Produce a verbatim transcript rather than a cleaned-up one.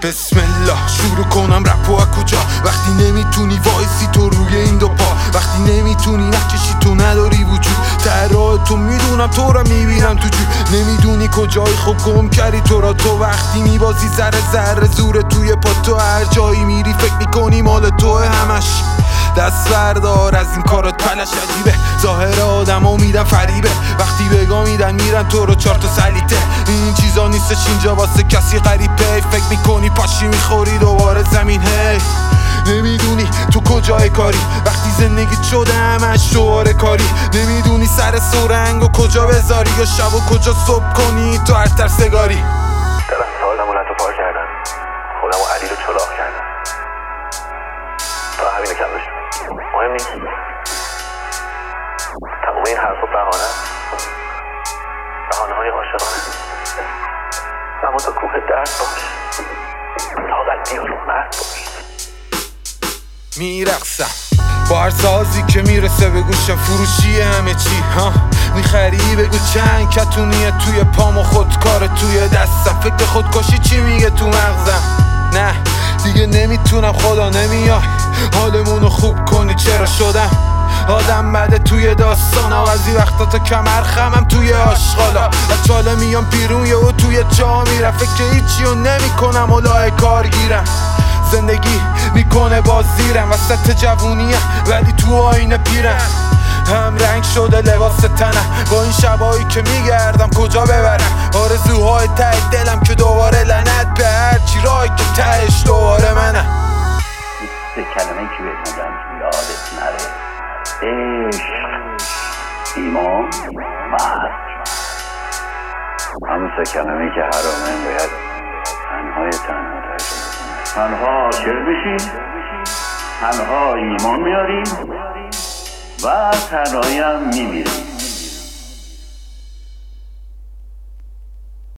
بسم الله شروع کنم رپو از کجا؟ وقتی نمیتونی وایسی تو روی این دو پا، وقتی نمیتونی نکشی تو نداری وجود، ته راه تو میدونم تو را میبینم تو جو، نمیدونی کجای خوب گم کردی تو را. تو وقتی میبازی ذره ذره زور توی پا، تو هر جایی میری فکر میکنی مال تو همش. دست بردار از این کارات پلش عجیبه، ظاهر آدم ها میدن فریبه، وقتی بگاه میدن میرن تو رو چار تا سلیته. این چیزا نیستش اینجا واسه کسی غریبه، فکر میکنی پاشی میخوری دوباره زمین. هی نمیدونی تو کجای کاری، وقتی زندگی شده همش دوباره کاری، نمیدونی سر سورنگ و کجا بذاری یا شب و کجا صبح کنی تو هر ترسگاری. دارم سالم و لطو پار کردم، خودم و علی رو چلاق کردم تا همینو کم داشتم. مهم نیست، تمام این حرفا بهانه بهانه های عاشقانه. اما تا کوه درد باش، طاقت بیار و مرد باش. میرقصم با هر سازی که میرسه به گوشم، فروشی همه چی ها میخری، بگو چند کتونیه توی پام و خودکار توی دستم. فکر خودکشی چی میگه تو مغزم؟ نه دیگه نمیتونم، خدا نمیای حالمونو خوب کنی. چرا شدم آدم بده توی داستانا، بعضی وقتا تا کمر خمم توی آشغالا، از چاله میام بیرون یهو توی جا میرم، فکر هیچی رو نمی کنم و لای کار گیرم. زندگی میکنه بازیرم وسط جوونیم ولی تو آینه پیرم، هم رنگ شده لباس تنم با این شبایی که میگردم کجا ببرم. آرزوهای ته دلم که دوباره لعنت به هرچی راهی که تهش دوباره منم. سه کلمه که بهت میگم یادت نره: عشق، ایمان، مرگ. همون سه کلمه که هر آمن باید تنهای تنها ترجمه کنه. تنها عاشق بشید، تنها ایمان میاریم و تنهایی هم میمیریم.